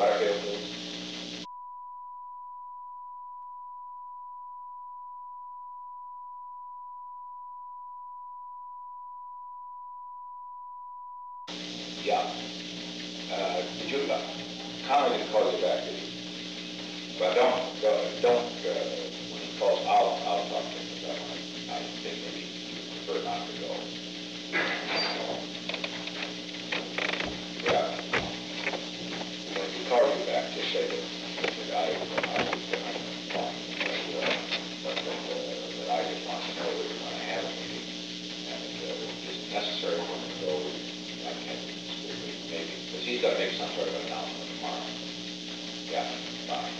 Butterfield, please. Yeah. Did you, Connor didn't call you back, did he? But when he calls, I'll talk to him about it. I think maybe you prefer not to go. Yeah. When he calls you back, just say that I just want to know that you're going to have a meeting, and if it isn't necessary for him to go, I can't maybe, because he's got to make some sort of announcement tomorrow. Yeah, fine.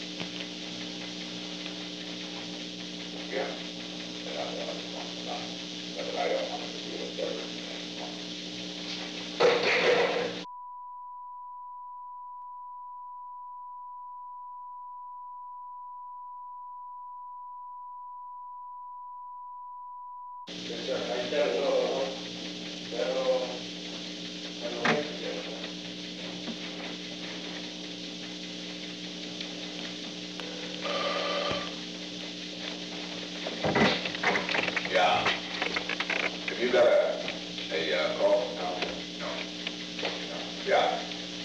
Yeah. But I just want to know. But I don't want him to do whatever. Yeah. Have you got a call? No. No. Yeah.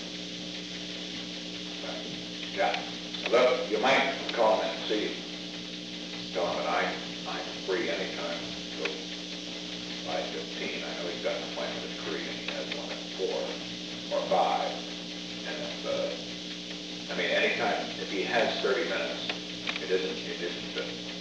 Yeah. Look, you might call him and see. Tell him that I'm free anytime till 5:15. I know he's got an appointment at 3 and he has one at 4 or 5. And if, I mean, anytime, if he has 30 minutes, it isn't